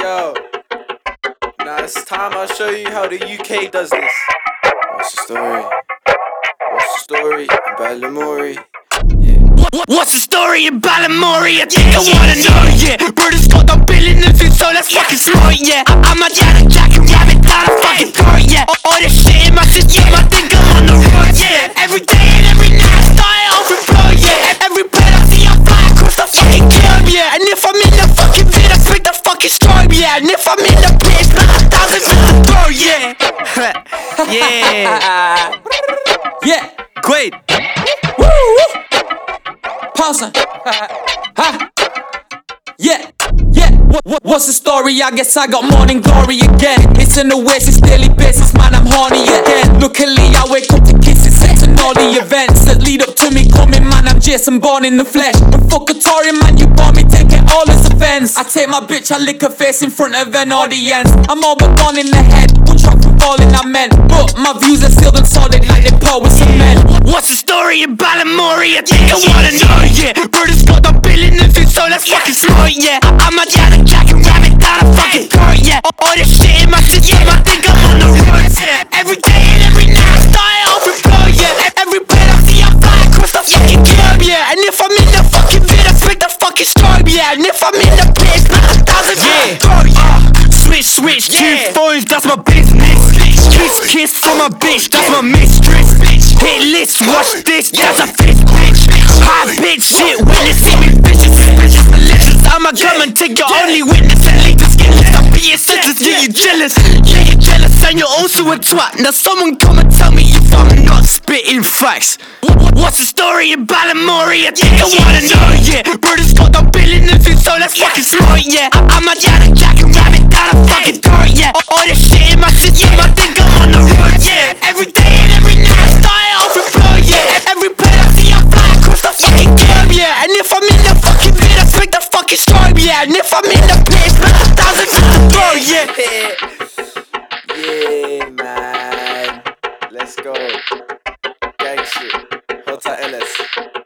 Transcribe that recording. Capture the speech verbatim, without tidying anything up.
Yo, now it's time I'll show you how the U K does this. What's the story? What's the story about Lamori? Yeah. What's the story in Balamory? I think I wanna know, yeah. Brothers got the billionaires in, so that's fucking smart, yeah. I- I'm a Jack Jack and rabbit down a fucking throat, yeah. All, all this shit in my system, I think I'm on the road, yeah. Every day and every night I start off and blow, yeah. Every plane I see I fly across the fucking globe, yeah. And if I'm in the fucking vid, I spit the fucking strobe, yeah. And if I'm in the place, man, a thousand to the throat, yeah. Yeah. Yeah. Quaid. Woo. Pause. Ha. Yeah. Yeah. What, what, what's the story? I guess I got morning glory again. It's an oasis, daily basis, man, I'm horny again. Luckily, I wake up to kisses, sex, and all the events that lead up to me coming, man. I'm Jason born in the flesh. And fuck a Tory, man, you want me, take it all as offense. I take my bitch, I lick her face in front of an audience. I'm all but gone in the head, one shot from falling, I meant. But my views are sealed and solid like they pour with cement. What's the story in Balamory? I think I wanna know, yeah. Brothers got the billionaires in, so that's fucking smart, yeah. I- I'm a Jack Jack and rabbit down a fucking throat, yeah. All, all this shit in my system, I think I'm on the road, yeah. Every day and every night I start off and blow, yeah. E- Every plane I see I fly across the fucking globe, yeah. And if I'm in the fucking vid, I spit the fucking strobe, yeah. And if I'm in the place, man, a thousand to the throat, yeah. Switch, switch, Yeah. two phones, that's my business. Kiss, kiss for my bitch, that's my mistress. Hit list, watch this, that's a fist, bitch. High bitch shit, when they see me, bitches, bitches, malicious. I'ma come and take your only witness and leave the skinless. I'll be your sentence, yeah, you jealous. Yeah, you jealous, and you're also a twat. Now someone come and tell me if I'm not spitting facts. Wh- wh- What's the story in Balamory? I think I wanna know, yeah. Brothers got the billionaires in, so that's fucking smart, yeah. I- I'm a Jack Jack and rabbit down a fucking throat, yeah. All, all this shit in my system, I think I'm on the road, yeah. Every day and every night I start off and blow, yeah. Every plane I see I fly across the fucking globe, yeah. And if I'm in the fucking vid, I spit the fucking strobe, yeah. And if I'm in the place, man, a thousand to the throat, yeah. Yeah, man. Let's go. Gang shit. Hot L S.